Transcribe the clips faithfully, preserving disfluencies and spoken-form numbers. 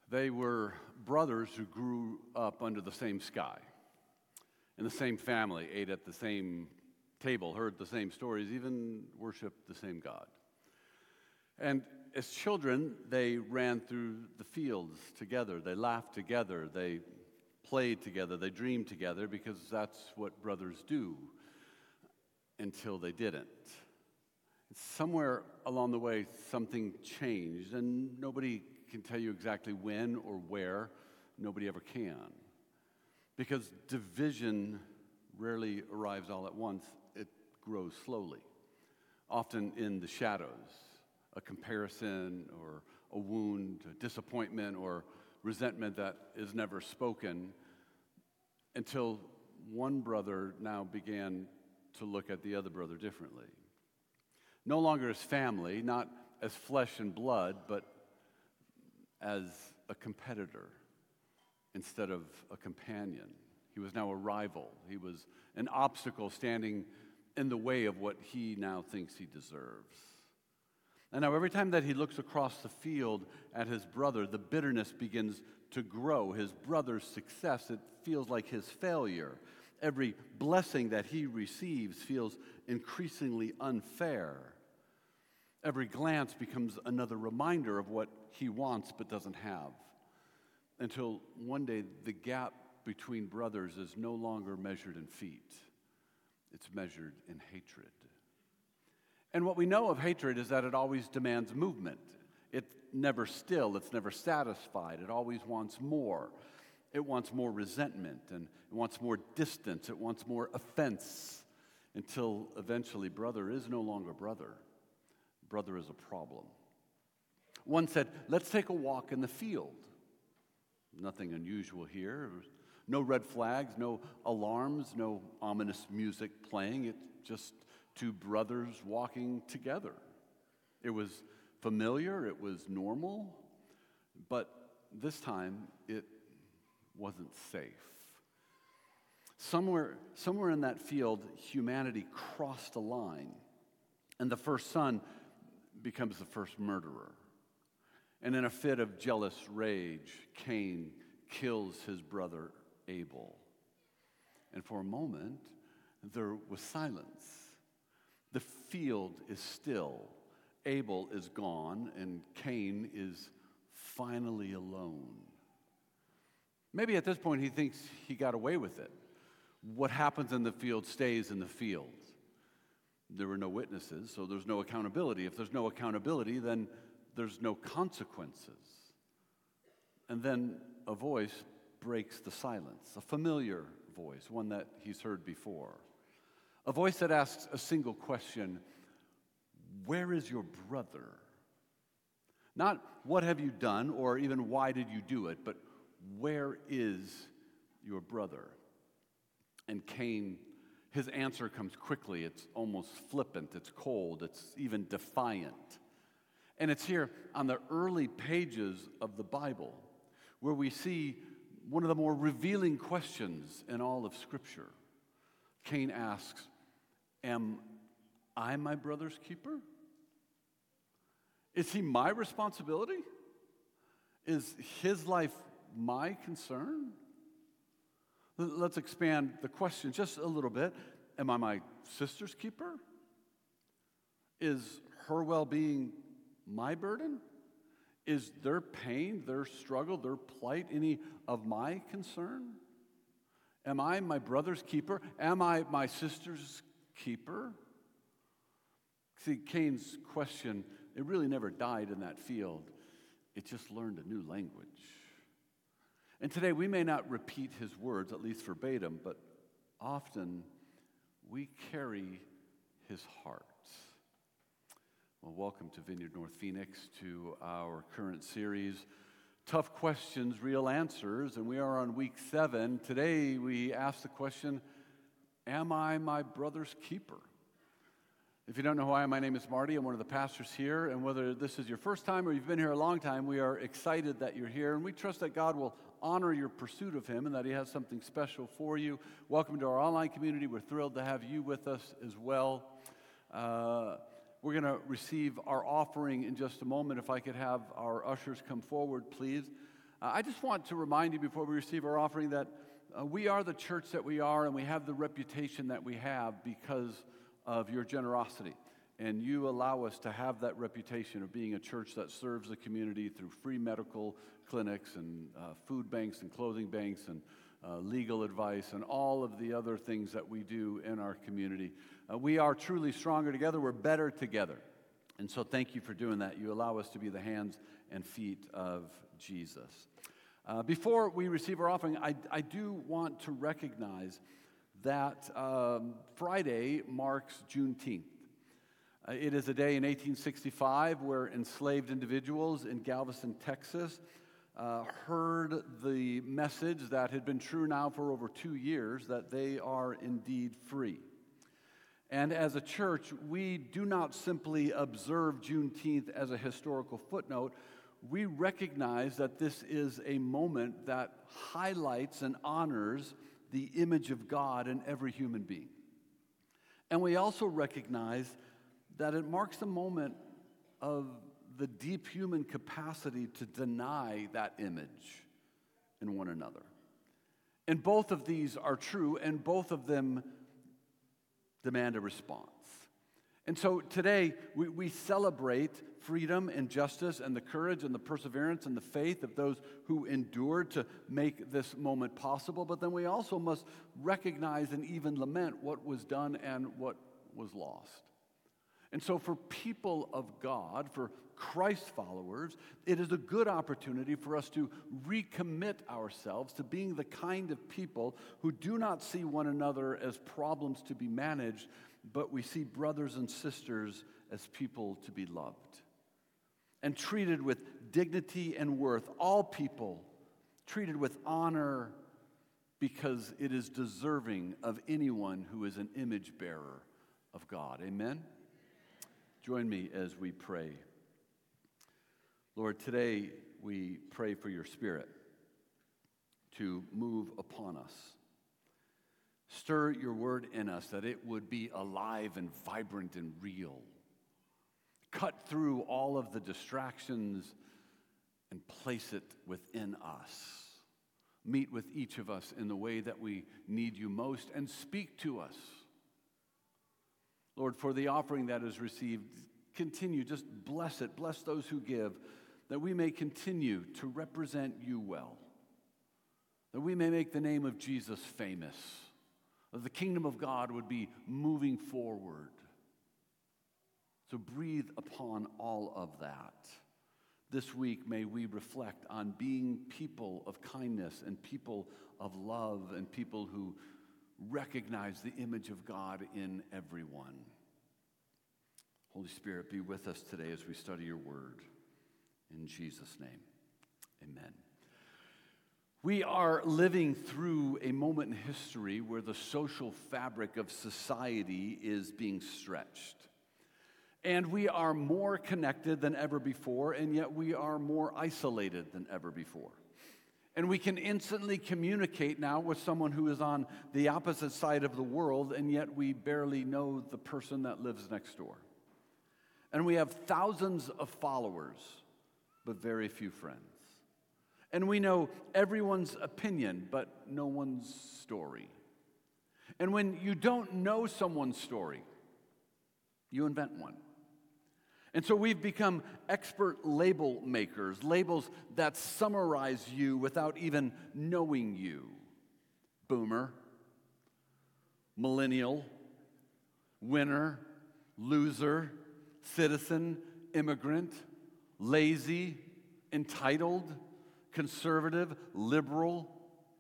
They were brothers who grew up under the same sky, in the same family, ate at the same table, heard the same stories, even worshiped the same God. And as children, they ran through the fields together. They laughed together. They played together. They dreamed together because that's what brothers do until they didn't. Somewhere along the way, something changed, and nobody can tell you exactly when or where. Nobody ever can. Because division rarely arrives all at once. It grows slowly, often in the shadows. A comparison or a wound, a disappointment or resentment that is never spoken, until one brother now began to look at the other brother differently. No longer as family, not as flesh and blood, but as a competitor instead of a companion. He was now a rival. He was an obstacle standing in the way of what he now thinks he deserves. And now every time that he looks across the field at his brother, the bitterness begins to grow. His brother's success, it feels like his failure. Every blessing that he receives feels increasingly unfair. Every glance becomes another reminder of what he wants but doesn't have. Until one day, the gap between brothers is no longer measured in feet. It's measured in hatred. And what we know of hatred is that it always demands movement. It's never still. It's never satisfied. It always wants more. It wants more resentment, and it wants more distance. It wants more offense, until eventually brother is no longer brother. Brother is a problem. One said, let's take a walk in the field. Nothing unusual here. No red flags, no alarms, no ominous music playing. It's just two brothers walking together. It was familiar, it was normal, but this time it wasn't safe. Somewhere, somewhere in that field, humanity crossed a line, and the first son becomes the first murderer. And in a fit of jealous rage, Cain kills his brother Abel. And for a moment, there was silence. The field is still. Abel is gone, and Cain is finally alone. Maybe at this point he thinks he got away with it. What happens in the field stays in the field. There were no witnesses, so there's no accountability. If there's no accountability, then there's no consequences. And then a voice breaks the silence, a familiar voice, one that he's heard before. A voice that asks a single question: where is your brother? Not what have you done or even why did you do it, but where is your brother? And Cain, his answer comes quickly. It's almost flippant, it's cold, it's even defiant. And it's here on the early pages of the Bible where we see one of the more revealing questions in all of Scripture. Cain asks, am I my brother's keeper? Is he my responsibility? Is his life my concern? Let's expand the question just a little bit. Am I my sister's keeper? Is her well-being my burden? Is their pain, their struggle, their plight any of my concern? Am I my brother's keeper? Am I my sister's keeper? See, Cain's question, it really never died in that field. It just learned a new language. And today we may not repeat his words, at least verbatim, but often we carry his heart. Well, welcome to Vineyard North Phoenix, to our current series, Tough Questions, Real Answers, and we are on week seven. Today we ask the question, am I my brother's keeper? If you don't know who I am, my name is Marty. I'm one of the pastors here, and whether this is your first time or you've been here a long time, we are excited that you're here, and we trust that God will honor your pursuit of him and that he has something special for you. Welcome to our online community. We're thrilled to have you with us as well. Uh, we're going to receive our offering in just a moment. If I could have our ushers come forward, please. Uh, I just want to remind you before we receive our offering that uh, we are the church that we are, and we have the reputation that we have because of your generosity. And you allow us to have that reputation of being a church that serves the community through free medical clinics and uh, food banks and clothing banks and uh, legal advice and all of the other things that we do in our community. Uh, we are truly stronger together. We're better together. And so thank you for doing that. You allow us to be the hands and feet of Jesus. Uh, before we receive our offering, I, I do want to recognize that um, Friday marks Juneteenth. Uh, it is a day in eighteen sixty-five where enslaved individuals in Galveston, Texas, uh, heard the message that had been true now for over two years, that they are indeed free. And as a church, we do not simply observe Juneteenth as a historical footnote. We recognize that this is a moment that highlights and honors the image of God in every human being. And we also recognize that it marks a moment of the deep human capacity to deny that image in one another. And both of these are true, and both of them demand a response. And so today, we, we celebrate freedom and justice and the courage and the perseverance and the faith of those who endured to make this moment possible, but then we also must recognize and even lament what was done and what was lost. And so for people of God, for Christ followers, it is a good opportunity for us to recommit ourselves to being the kind of people who do not see one another as problems to be managed, but we see brothers and sisters as people to be loved and treated with dignity and worth. All people treated with honor because it is deserving of anyone who is an image bearer of God. Amen? Join me as we pray. Lord, today we pray for your Spirit to move upon us. Stir your word in us that it would be alive and vibrant and real. Cut through all of the distractions and place it within us. Meet with each of us in the way that we need you most and speak to us. Lord, for the offering that is received, continue, just bless it. Bless those who give, that we may continue to represent you well, that we may make the name of Jesus famous, that the kingdom of God would be moving forward. So breathe upon all of that. This week, may we reflect on being people of kindness and people of love and people who recognize the image of God in everyone. Holy Spirit, be with us today as we study your word. In Jesus' name, amen. We are living through a moment in history where the social fabric of society is being stretched. And we are more connected than ever before, and yet we are more isolated than ever before. And we can instantly communicate now with someone who is on the opposite side of the world, and yet we barely know the person that lives next door. And we have thousands of followers, but very few friends. And we know everyone's opinion, but no one's story. And when you don't know someone's story, you invent one. And so we've become expert label makers, labels that summarize you without even knowing you. Boomer, millennial, winner, loser, citizen, immigrant, lazy, entitled, conservative, liberal,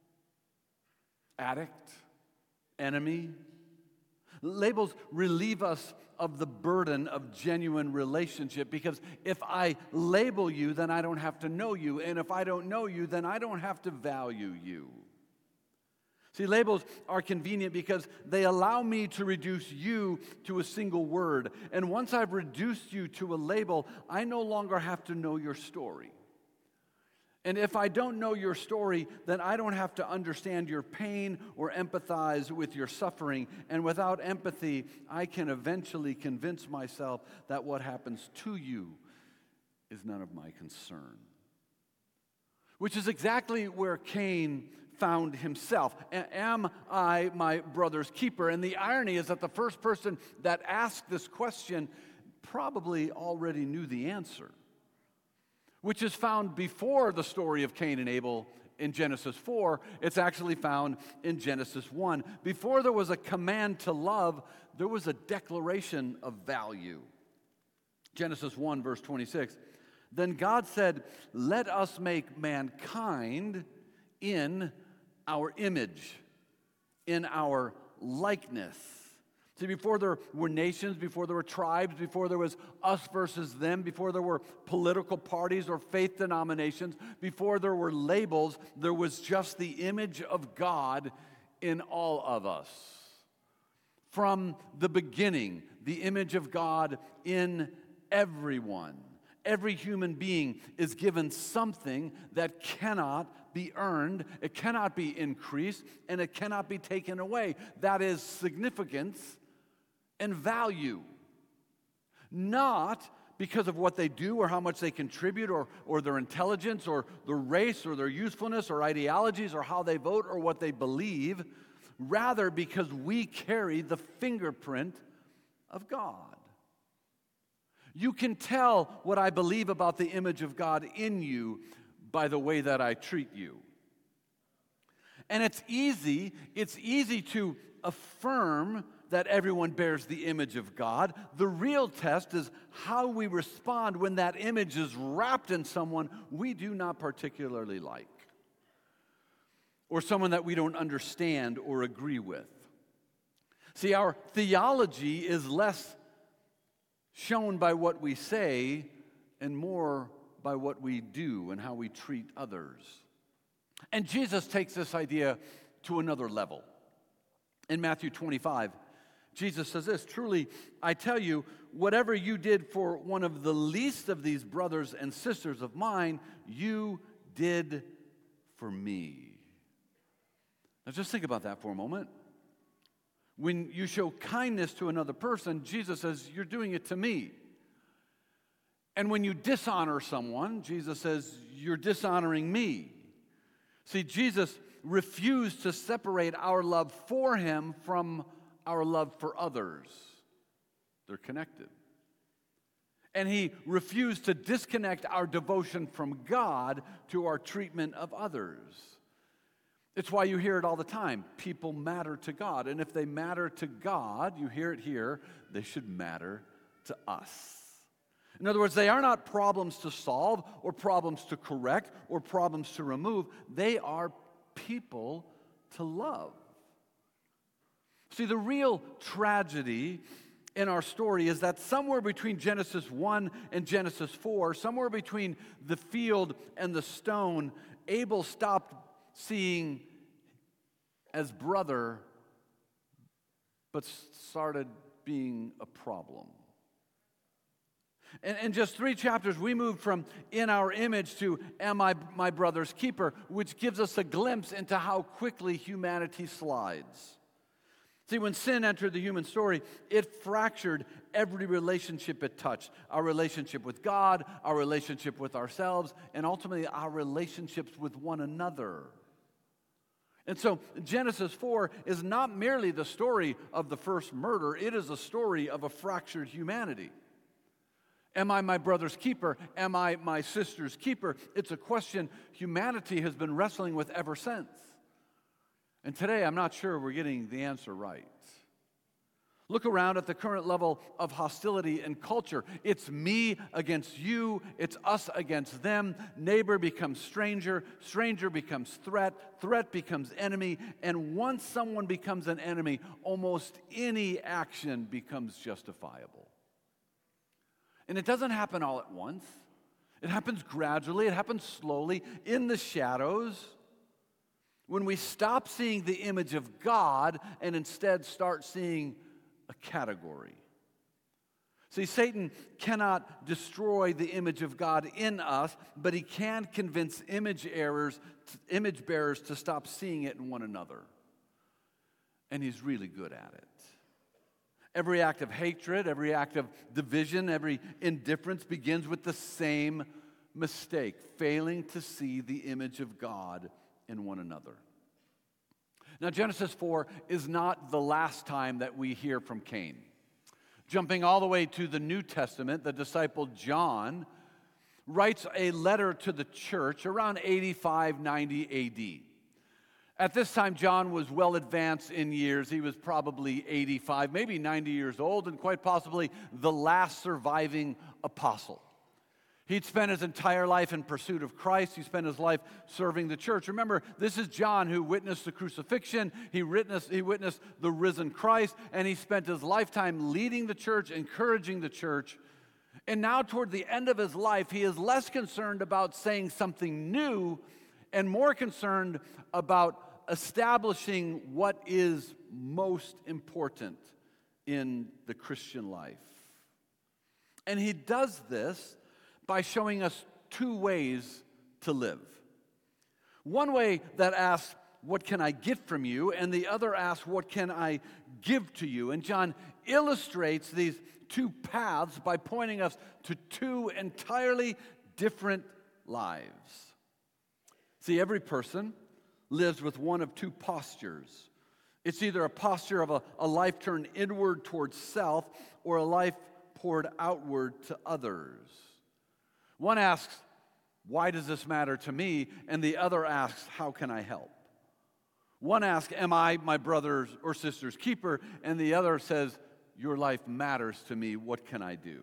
addict, enemy. Labels relieve us of the burden of genuine relationship, because if I label you, then I don't have to know you. And if I don't know you, then I don't have to value you. See, labels are convenient because they allow me to reduce you to a single word. And once I've reduced you to a label, I no longer have to know your story. And if I don't know your story, then I don't have to understand your pain or empathize with your suffering. And without empathy, I can eventually convince myself that what happens to you is none of my concern. which is exactly where Cain found himself. A- Am I my brother's keeper? And the irony is that the first person that asked this question probably already knew the answer, which is found before the story of Cain and Abel in Genesis four. It's actually found in Genesis one. Before there was a command to love, there was a declaration of value. Genesis one, verse twenty-six. Then God said, "Let us make mankind in our image, in our likeness." See, before there were nations, before there were tribes, before there was us versus them, before there were political parties or faith denominations, before there were labels, there was just the image of God in all of us. From the beginning, the image of God in everyone. Every human being is given something that cannot be earned, it cannot be increased, and it cannot be taken away. That is significance and value. Not because of what they do or how much they contribute or, or their intelligence or their race or their usefulness or ideologies or how they vote or what they believe. Rather, because we carry the fingerprint of God. You can tell what I believe about the image of God in you by the way that I treat you. And it's easy, it's easy to affirm that everyone bears the image of God. The real test is how we respond when that image is wrapped in someone we do not particularly like, or someone that we don't understand or agree with. See, our theology is less shown by what we say and more by what we do and how we treat others. And Jesus takes this idea to another level. In Matthew twenty-five, Jesus says this, "Truly, I tell you, whatever you did for one of the least of these brothers and sisters of mine, you did for me." Now just think about that for a moment. When you show kindness to another person, Jesus says, "You're doing it to me." And when you dishonor someone, Jesus says, "You're dishonoring me." See, Jesus refused to separate our love for him from our love for others. They're connected. And he refused to disconnect our devotion from God to our treatment of others. It's why you hear it all the time. People matter to God. And if they matter to God, you hear it here, they should matter to us. In other words, they are not problems to solve or problems to correct or problems to remove. They are people to love. See, the real tragedy in our story is that somewhere between Genesis one and Genesis four, somewhere between the field and the stone, Abel stopped seeing as brother, but started being a problem. And in just three chapters, we moved from in our image to am I my brother's keeper, which gives us a glimpse into how quickly humanity slides. See, when sin entered the human story, it fractured every relationship it touched. Our relationship with God, our relationship with ourselves, and ultimately our relationships with one another. And so Genesis four is not merely the story of the first murder, it is a story of a fractured humanity. Am I my brother's keeper? Am I my sister's keeper? It's a question humanity has been wrestling with ever since. And today, I'm not sure we're getting the answer right. Look around at the current level of hostility and culture. It's me against you. It's us against them. Neighbor becomes stranger. Stranger becomes threat. Threat becomes enemy. And once someone becomes an enemy, almost any action becomes justifiable. And it doesn't happen all at once. It happens gradually. It happens slowly in the shadows. When we stop seeing the image of God and instead start seeing a category. See, Satan cannot destroy the image of God in us, but he can convince image errors, image bearers to stop seeing it in one another. And he's really good at it. Every act of hatred, every act of division, every indifference begins with the same mistake, failing to see the image of God in one another. Now, Genesis four is not the last time that we hear from Cain. Jumping all the way to the New Testament, the disciple John writes a letter to the church around eighty-five, ninety A D. At this time, John was well advanced in years. He was probably eighty-five, maybe ninety years old, and quite possibly the last surviving apostle. He'd spent his entire life in pursuit of Christ. He spent his life serving the church. Remember, this is John who witnessed the crucifixion. He witnessed, he witnessed the risen Christ, and he spent his lifetime leading the church, encouraging the church. And now, toward the end of his life, he is less concerned about saying something new and more concerned about establishing what is most important in the Christian life. And he does this by showing us two ways to live. One way that asks, what can I get from you? And the other asks, what can I give to you? And John illustrates these two paths by pointing us to two entirely different lives. See, every person lives with one of two postures. It's either a posture of a, a life turned inward towards self or a life poured outward to others. One asks, why does this matter to me? And the other asks, how can I help? One asks, am I my brother's or sister's keeper? And the other says, your life matters to me. What can I do?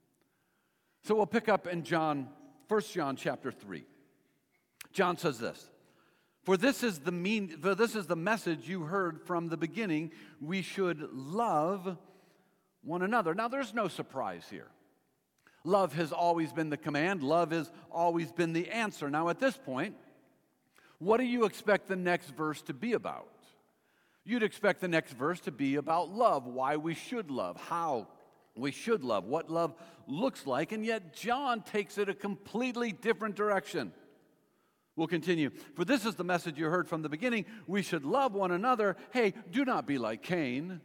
So we'll pick up in John, First John chapter three. John says this, For this is the mean, for this is the message you heard from the beginning. We should love one another. Now, there's no surprise here. Love has always been the command. Love has always been the answer. Now, at this point, what do you expect the next verse to be about? You'd expect the next verse to be about love, why we should love, how we should love, what love looks like, and yet John takes it a completely different direction. We'll continue. For this is the message you heard from the beginning. We should love one another. Hey, do not be like Cain,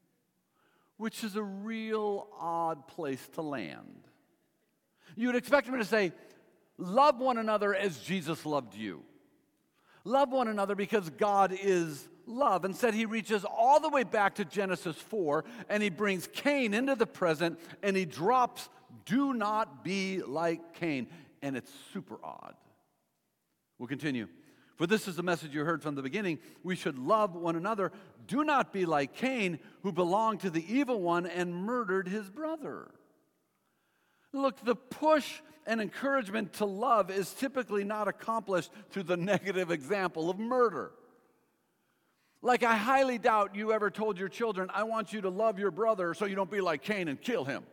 which is a real odd place to land. You would expect him to say, love one another as Jesus loved you. Love one another because God is love. Instead, he reaches all the way back to Genesis four, and he brings Cain into the present, and he drops, do not be like Cain. And it's super odd. We'll continue. For this is the message you heard from the beginning. We should love one another. Do not be like Cain, who belonged to the evil one and murdered his brother. Look, the push and encouragement to love is typically not accomplished through the negative example of murder. Like, I highly doubt you ever told your children, I want you to love your brother so you don't be like Cain and kill him.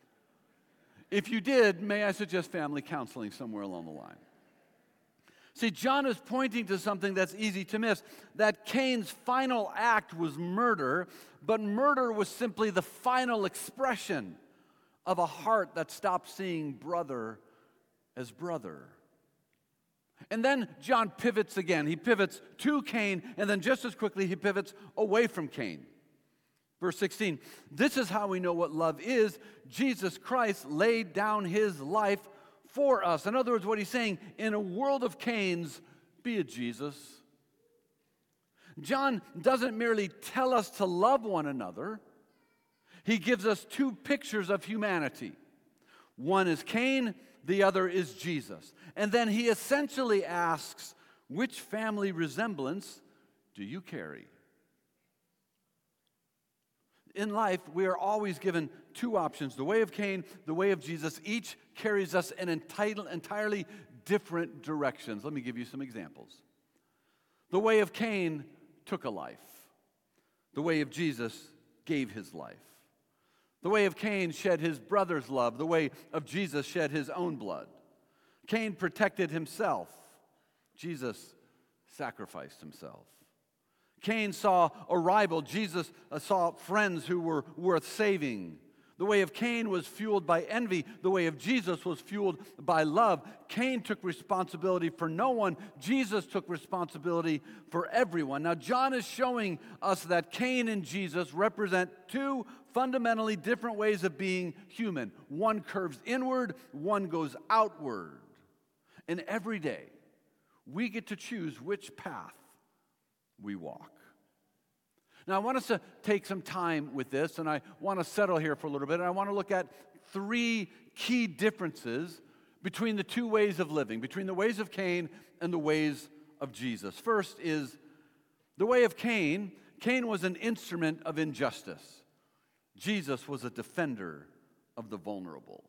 If you did, may I suggest family counseling somewhere along the line? See, John is pointing to something that's easy to miss, that Cain's final act was murder, but murder was simply the final expression of a heart that stopped seeing brother as brother. And then John pivots again. He pivots to Cain, and then just as quickly he pivots away from Cain. Verse sixteen, this is how we know what love is. Jesus Christ laid down his life for us. In other words, what he's saying, in a world of Cains, be a Jesus. John doesn't merely tell us to love one another. He gives us two pictures of humanity. One is Cain, the other is Jesus. And then he essentially asks, which family resemblance do you carry? In life, we are always given two options, the way of Cain, the way of Jesus. Each carries us in entirely different directions. Let me give you some examples. The way of Cain took a life. The way of Jesus gave his life. The way of Cain shed his brother's love. The way of Jesus shed his own blood. Cain protected himself. Jesus sacrificed himself. Cain saw a rival. Jesus saw friends who were worth saving. The way of Cain was fueled by envy. The way of Jesus was fueled by love. Cain took responsibility for no one. Jesus took responsibility for everyone. Now, John is showing us that Cain and Jesus represent two fundamentally different ways of being human. One curves inward, one goes outward. And every day, we get to choose which path we walk. Now, I want us to take some time with this, and I want to settle here for a little bit, and I want to look at three key differences between the two ways of living, between the ways of Cain and the ways of Jesus. First is the way of Cain. Cain was an instrument of injustice. Jesus was a defender of the vulnerable.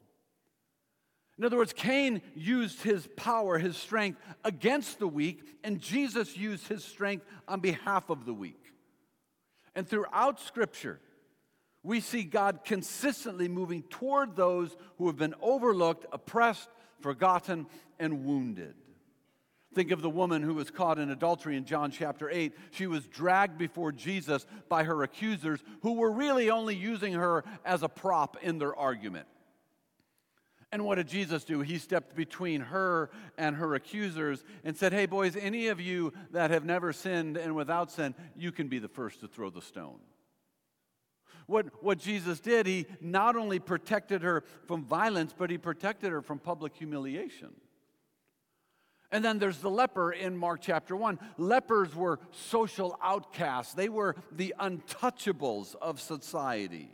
In other words, Cain used his power, his strength against the weak, and Jesus used his strength on behalf of the weak. And throughout Scripture, we see God consistently moving toward those who have been overlooked, oppressed, forgotten, and wounded. Think of the woman who was caught in adultery in John chapter eight. She was dragged before Jesus by her accusers, who were really only using her as a prop in their argument. And what did Jesus do? He stepped between her and her accusers and said, "Hey, boys, any of you that have never sinned and without sin, you can be the first to throw the stone." What, what Jesus did, he not only protected her from violence, but he protected her from public humiliation. And then there's the leper in Mark chapter one. Lepers were social outcasts. They were the untouchables of society.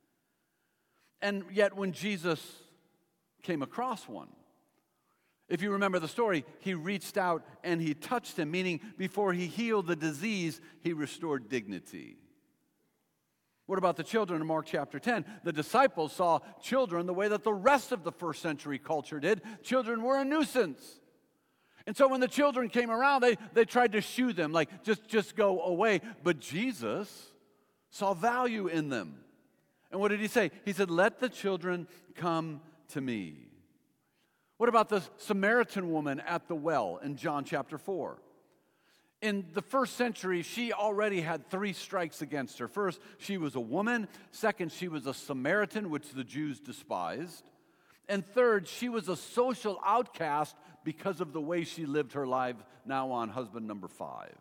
And yet when Jesus came across one, if you remember the story, he reached out and he touched him, meaning before he healed the disease, he restored dignity. What about the children in Mark chapter ten? The disciples saw children the way that the rest of the first century culture did. Children were a nuisance. And so when the children came around, they, they tried to shoo them, like, just, just go away. But Jesus saw value in them. And what did he say? He said, "Let the children come to me." What about the Samaritan woman at the well in John chapter four? In the first century, she already had three strikes against her. First, she was a woman. Second, she was a Samaritan, which the Jews despised. And third, she was a social outcast because of the way she lived her life, now on husband number five.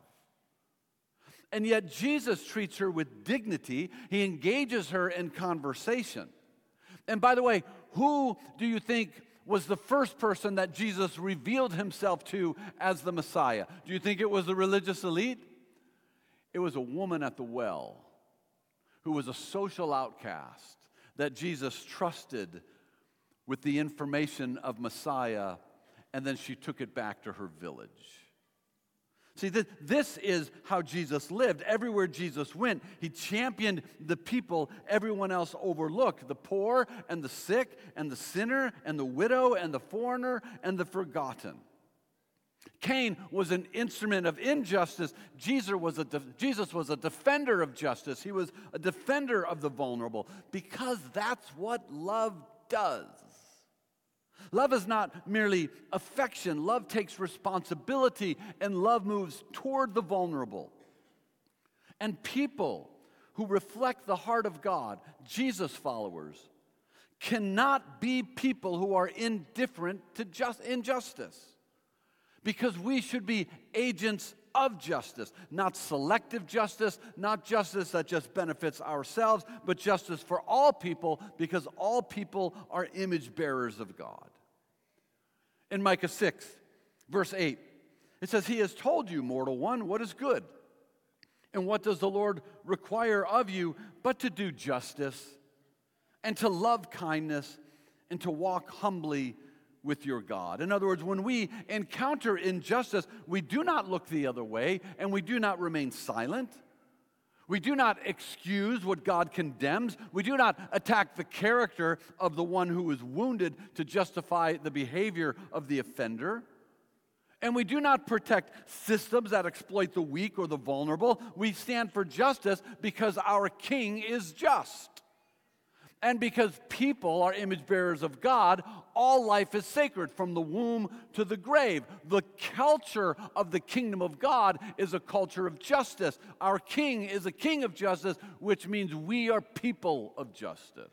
And yet Jesus treats her with dignity. He engages her in conversation. And by the way, who do you think was the first person that Jesus revealed himself to as the Messiah? Do you think it was the religious elite? It was a woman at the well who was a social outcast that Jesus trusted with the information of Messiah, and then she took it back to her village. See, th- this is how Jesus lived. Everywhere Jesus went, he championed the people everyone else overlooked: the poor and the sick and the sinner and the widow and the foreigner and the forgotten. Cain was an instrument of injustice. Jesus was a de- Jesus was a defender of justice. He was a defender of the vulnerable, because that's what love does. Love is not merely affection. Love takes responsibility, and love moves toward the vulnerable. And people who reflect the heart of God, Jesus followers, cannot be people who are indifferent to just injustice. Because we should be agents of justice, not selective justice, not justice that just benefits ourselves, but justice for all people, because all people are image bearers of God. In Micah six, verse eight, it says, "He has told you, mortal one, what is good. And what does the Lord require of you but to do justice and to love kindness and to walk humbly with your God." In other words, when we encounter injustice, we do not look the other way, and we do not remain silent. We do not excuse what God condemns. We do not attack the character of the one who is wounded to justify the behavior of the offender. And we do not protect systems that exploit the weak or the vulnerable. We stand for justice because our King is just. And because people are image bearers of God, all life is sacred, from the womb to the grave. The culture of the kingdom of God is a culture of justice. Our King is a king of justice, which means we are people of justice.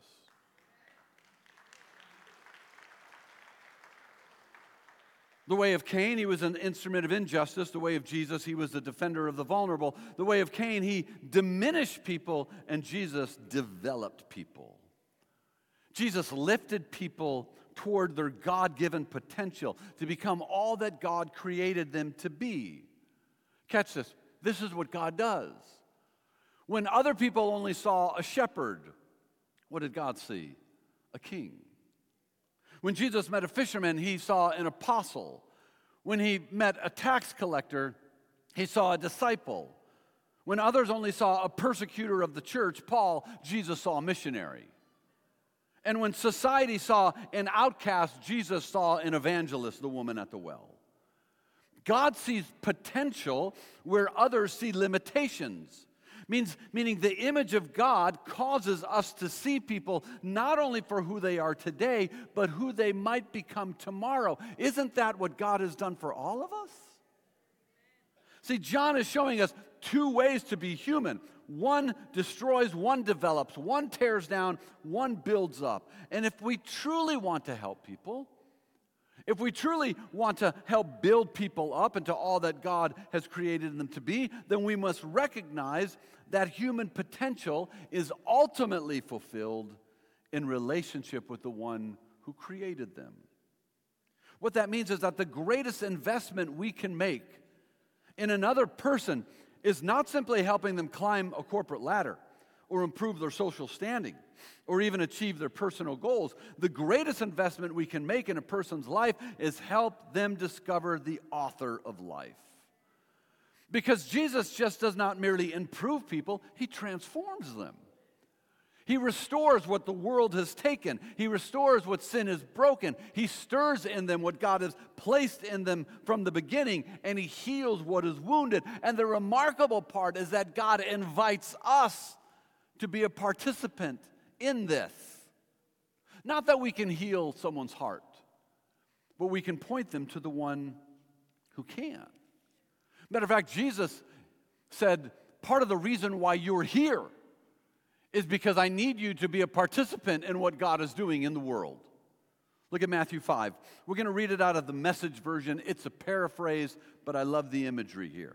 The way of Cain, he was an instrument of injustice. The way of Jesus, he was the defender of the vulnerable. The way of Cain, he diminished people, and Jesus developed people. Jesus lifted people toward their God-given potential, to become all that God created them to be. Catch this. This is what God does. When other people only saw a shepherd, what did God see? A king. When Jesus met a fisherman, he saw an apostle. When he met a tax collector, he saw a disciple. When others only saw a persecutor of the church, Paul, Jesus saw a missionary. And when society saw an outcast, Jesus saw an evangelist, the woman at the well. God sees potential where others see limitations. Means, meaning the image of God causes us to see people not only for who they are today, but who they might become tomorrow. Isn't that what God has done for all of us? See, John is showing us two ways to be human. One destroys, one develops, one tears down, one builds up. And if we truly want to help people, if we truly want to help build people up into all that God has created them to be, then we must recognize that human potential is ultimately fulfilled in relationship with the one who created them. What that means is that the greatest investment we can make in another person is not simply helping them climb a corporate ladder or improve their social standing or even achieve their personal goals. The greatest investment we can make in a person's life is help them discover the author of life. Because Jesus just does not merely improve people, he transforms them. He restores what the world has taken. He restores what sin has broken. He stirs in them what God has placed in them from the beginning, and he heals what is wounded. And the remarkable part is that God invites us to be a participant in this. Not that we can heal someone's heart, but we can point them to the one who can. Matter of fact, Jesus said, part of the reason why you're here is because I need you to be a participant in what God is doing in the world. Look at Matthew five. We're going to read it out of the Message version. It's a paraphrase, but I love the imagery here.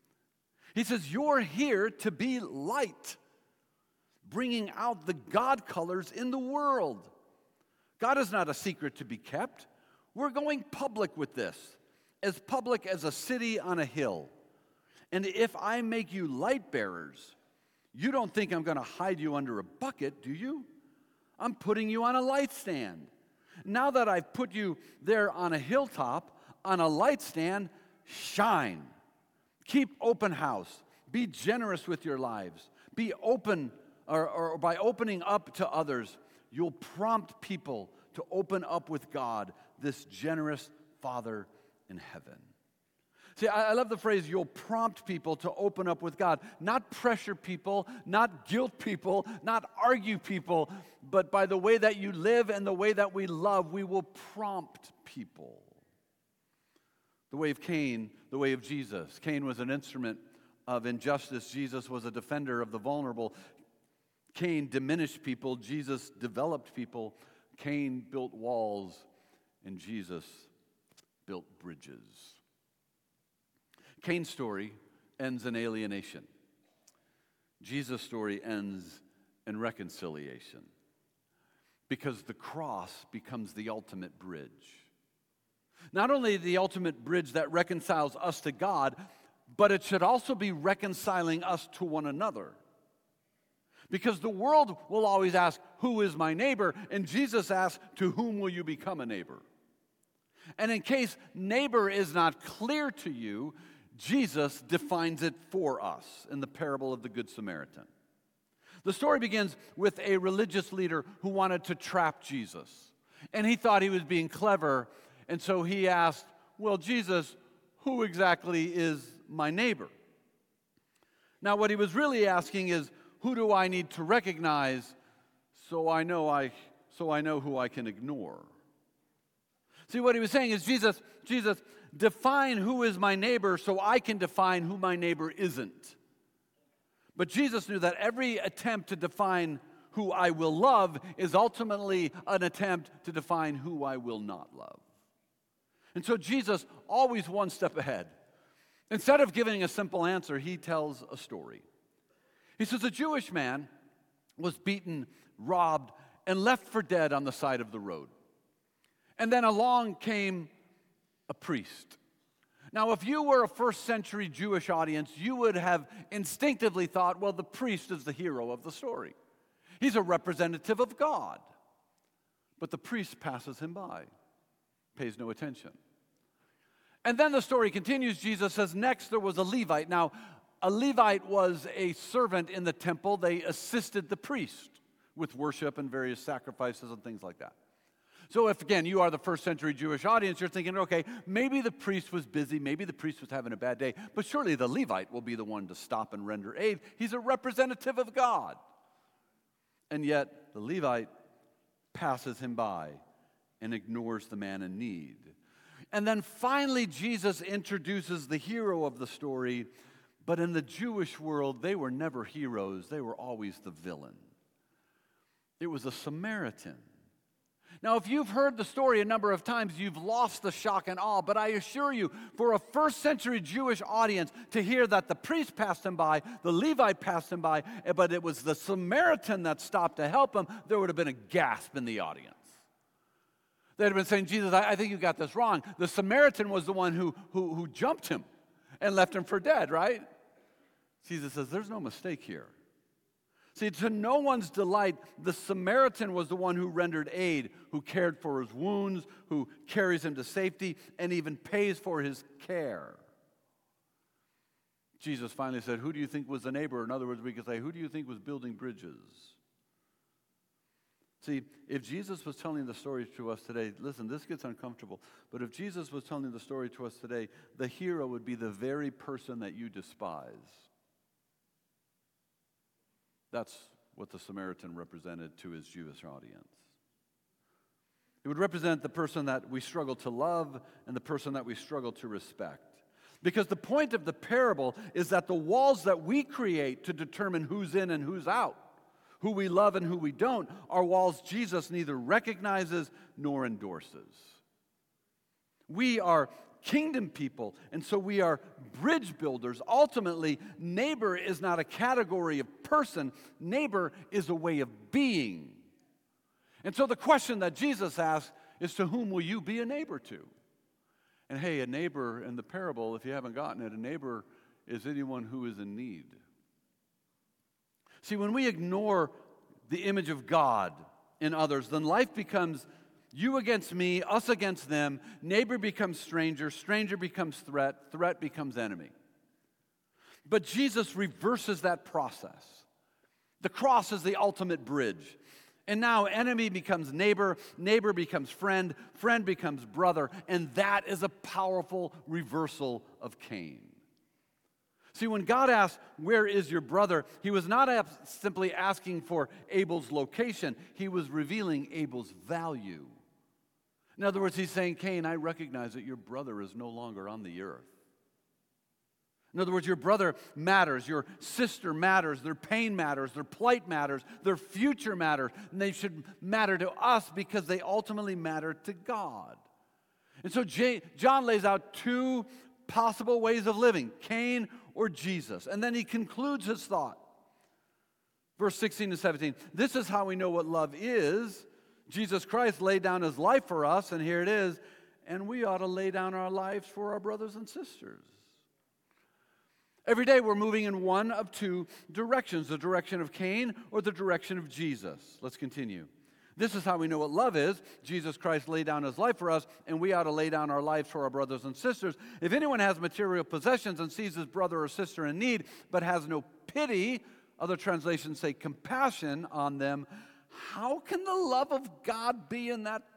He says, you're here to be light, bringing out the God colors in the world. God is not a secret to be kept. We're going public with this, as public as a city on a hill. And if I make you light bearers, you don't think I'm going to hide you under a bucket, do you? I'm putting you on a light stand. Now that I've put you there on a hilltop, on a light stand, shine. Keep open house. Be generous with your lives. Be open, or, or by opening up to others, you'll prompt people to open up with God, this generous Father in heaven. See, I love the phrase, you'll prompt people to open up with God. Not pressure people, not guilt people, not argue people, but by the way that you live and the way that we love, we will prompt people. The way of Cain, the way of Jesus. Cain was an instrument of injustice. Jesus was a defender of the vulnerable. Cain diminished people. Jesus developed people. Cain built walls, and Jesus built bridges. Cain's story ends in alienation. Jesus' story ends in reconciliation, because the cross becomes the ultimate bridge. Not only the ultimate bridge that reconciles us to God, but it should also be reconciling us to one another. Because the world will always ask, who is my neighbor? And Jesus asks, to whom will you become a neighbor? And in case neighbor is not clear to you, Jesus defines it for us in the parable of the Good Samaritan. The story begins with a religious leader who wanted to trap Jesus. And he thought he was being clever, and so he asked, well, Jesus, who exactly is my neighbor? Now, what he was really asking is, who do I need to recognize so I know I so I know who I can ignore? See, what he was saying is, Jesus, Jesus, define who is my neighbor so I can define who my neighbor isn't. But Jesus knew that every attempt to define who I will love is ultimately an attempt to define who I will not love. And so Jesus, always one step ahead. Instead of giving a simple answer, he tells a story. He says, a Jewish man was beaten, robbed, and left for dead on the side of the road. And then along came a priest. Now, if you were a first century Jewish audience, you would have instinctively thought, well, the priest is the hero of the story. He's a representative of God. But the priest passes him by, pays no attention. And then the story continues. Jesus says, next there was a Levite. Now, a Levite was a servant in the temple. They assisted the priest with worship and various sacrifices and things like that. So if, again, you are the first century Jewish audience, you're thinking, okay, maybe the priest was busy, maybe the priest was having a bad day, but surely the Levite will be the one to stop and render aid. He's a representative of God. And yet, the Levite passes him by and ignores the man in need. And then finally, Jesus introduces the hero of the story, but in the Jewish world, they were never heroes. They were always the villain. It was a Samaritan. Now, if you've heard the story a number of times, you've lost the shock and awe, but I assure you, for a first century Jewish audience to hear that the priest passed him by, the Levite passed him by, but it was the Samaritan that stopped to help him, there would have been a gasp in the audience. They'd have been saying, Jesus, I, I think you got this wrong. The Samaritan was the one who, who, who jumped him and left him for dead, right? Jesus says, there's no mistake here. See, to no one's delight, the Samaritan was the one who rendered aid, who cared for his wounds, who carries him to safety, and even pays for his care. Jesus finally said, who do you think was the neighbor? In other words, we could say, who do you think was building bridges? See, if Jesus was telling the story to us today, listen, this gets uncomfortable, but if Jesus was telling the story to us today, the hero would be the very person that you despise. That's what the Samaritan represented to his Jewish audience. It would represent the person that we struggle to love and the person that we struggle to respect. Because the point of the parable is that the walls that we create to determine who's in and who's out, who we love and who we don't, are walls Jesus neither recognizes nor endorses. We are kingdom people, and so we are bridge builders. Ultimately, neighbor is not a category of person. Neighbor is a way of being. And so the question that Jesus asks is, to whom will you be a neighbor to? And hey, a neighbor in the parable, if you haven't gotten it, a neighbor is anyone who is in need. See, when we ignore the image of God in others, then life becomes you against me, us against them. Neighbor becomes stranger, stranger becomes threat, threat becomes enemy. But Jesus reverses that process. The cross is the ultimate bridge. And now enemy becomes neighbor, neighbor becomes friend, friend becomes brother, and that is a powerful reversal of Cain. See, when God asked, where is your brother? He was not simply asking for Abel's location. He was revealing Abel's value. In other words, he's saying, Cain, I recognize that your brother is no longer on the earth. In other words, your brother matters, your sister matters, their pain matters, their plight matters, their future matters, and they should matter to us because they ultimately matter to God. And so John lays out two possible ways of living, Cain or Jesus. And then he concludes his thought. Verse sixteen to seventeen, this is how we know what love is. Jesus Christ laid down his life for us, and here it is, and we ought to lay down our lives for our brothers and sisters. Every day we're moving in one of two directions, the direction of Cain or the direction of Jesus. Let's continue. This is how we know what love is. Jesus Christ laid down his life for us, and we ought to lay down our lives for our brothers and sisters. If anyone has material possessions and sees his brother or sister in need, but has no pity, other translations say compassion on them, how can the love of God be in that?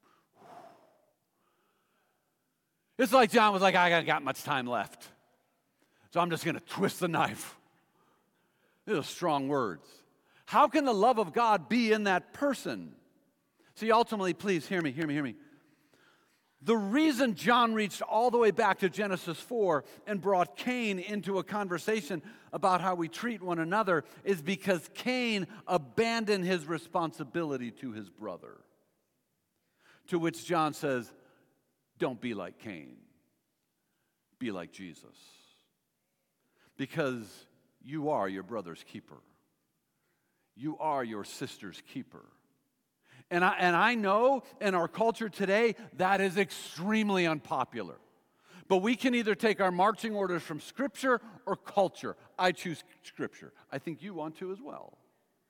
It's like John was like, I haven't got much time left, so I'm just going to twist the knife. These are strong words. How can the love of God be in that person? See, ultimately, please hear me, hear me, hear me. The reason John reached all the way back to Genesis four and brought Cain into a conversation about how we treat one another is because Cain abandoned his responsibility to his brother. To which John says, don't be like Cain. Be like Jesus. Because you are your brother's keeper. You are your sister's keeper. And I, and I know in our culture today that is extremely unpopular. But we can either take our marching orders from Scripture or culture. I choose Scripture. I think you want to as well.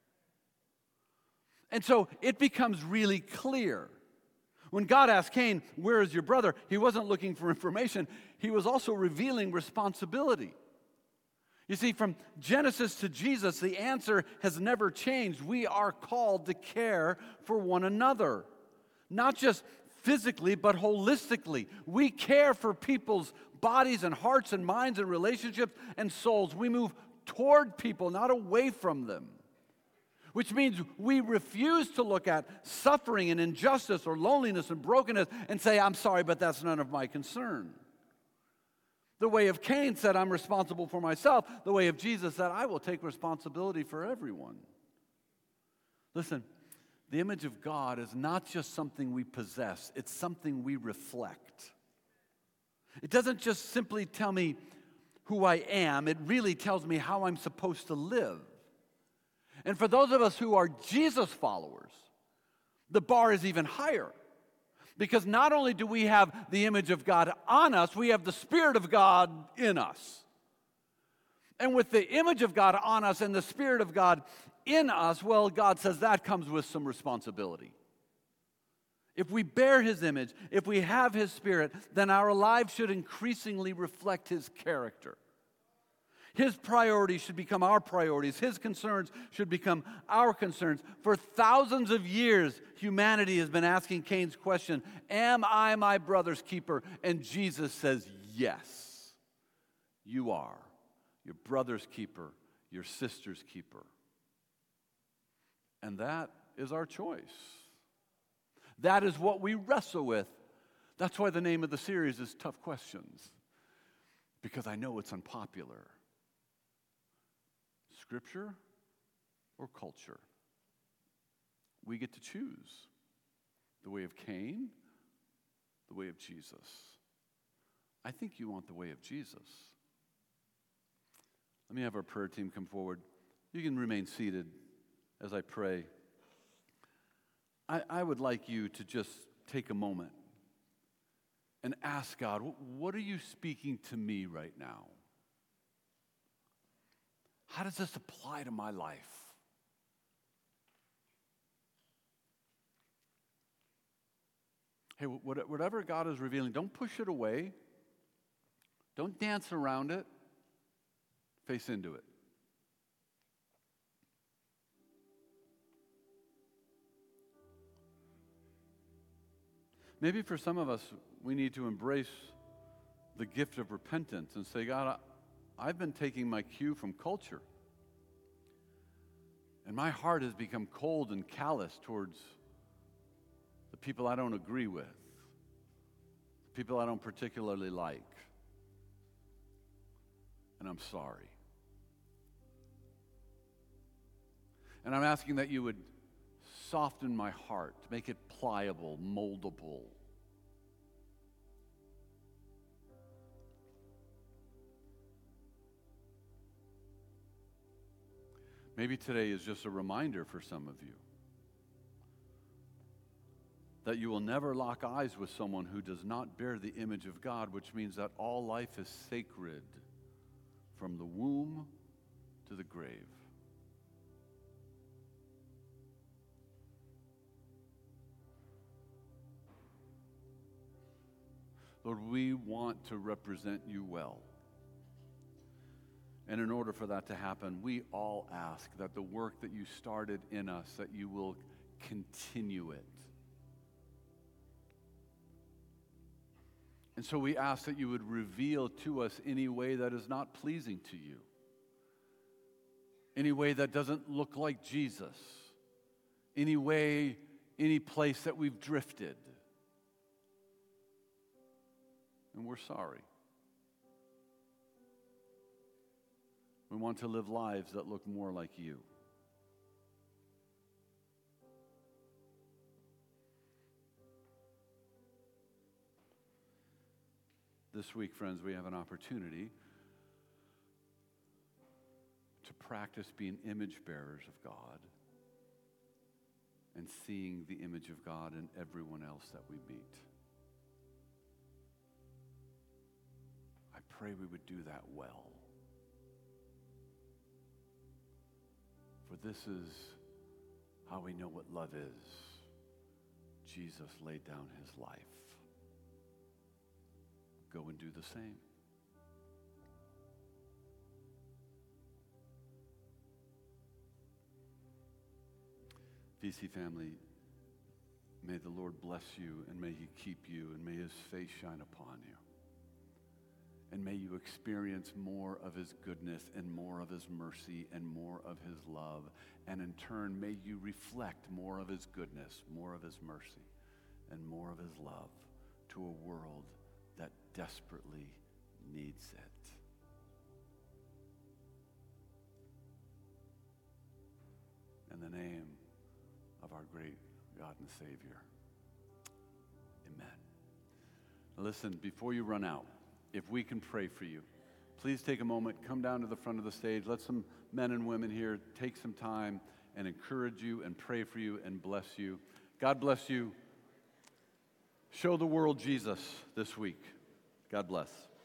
And so it becomes really clear. When God asked Cain, "Where is your brother?" he wasn't looking for information. He was also revealing responsibility. You see, from Genesis to Jesus, the answer has never changed. We are called to care for one another, not just physically, but holistically. We care for people's bodies and hearts and minds and relationships and souls. We move toward people, not away from them, which means we refuse to look at suffering and injustice or loneliness and brokenness and say, "I'm sorry, but that's none of my concern." The way of Cain said, "I'm responsible for myself." The way of Jesus said, "I will take responsibility for everyone." Listen, the image of God is not just something we possess, it's something we reflect. It doesn't just simply tell me who I am, it really tells me how I'm supposed to live. And for those of us who are Jesus followers, the bar is even higher. Because not only do we have the image of God on us, we have the Spirit of God in us. And with the image of God on us and the Spirit of God in us, well, God says that comes with some responsibility. If we bear His image, if we have His Spirit, then our lives should increasingly reflect His character. His priorities should become our priorities. His concerns should become our concerns. For thousands of years, humanity has been asking Cain's question, "Am I my brother's keeper?" And Jesus says, "Yes, you are your brother's keeper, your sister's keeper." And that is our choice. That is what we wrestle with. That's why the name of the series is Tough Questions, because I know it's unpopular. Scripture or culture? We get to choose the way of Cain, the way of Jesus. I think you want the way of Jesus. Let me have our prayer team come forward. You can remain seated as I pray. I, I would like you to just take a moment and ask God, what are you speaking to me right now? How does this apply to my life? Hey, whatever God is revealing, don't push it away. Don't dance around it. Face into it. Maybe for some of us, we need to embrace the gift of repentance and say, "God, I've been taking my cue from culture, and my heart has become cold and callous towards the people I don't agree with, the people I don't particularly like, and I'm sorry." And I'm asking that you would soften my heart, make it pliable, moldable. Maybe today is just a reminder for some of you that you will never lock eyes with someone who does not bear the image of God, which means that all life is sacred from the womb to the grave. Lord, we want to represent you well. And in order for that to happen, we all ask that the work that you started in us, that you will continue it. And so we ask that you would reveal to us any way that is not pleasing to you, any way that doesn't look like Jesus, any way, any place that we've drifted. And we're sorry. We want to live lives that look more like you. This week, friends, we have an opportunity to practice being image bearers of God and seeing the image of God in everyone else that we meet. I pray we would do that well. For this is how we know what love is. Jesus laid down his life. Go and do the same. V C family, may the Lord bless you, and may he keep you, and may his face shine upon you. And may you experience more of his goodness and more of his mercy and more of his love. And in turn, may you reflect more of his goodness, more of his mercy, and more of his love to a world that desperately needs it. In the name of our great God and Savior, amen. Now listen, before you run out, if we can pray for you, please take a moment, come down to the front of the stage. Let some men and women here take some time and encourage you and pray for you and bless you. God bless you. Show the world Jesus this week. God bless.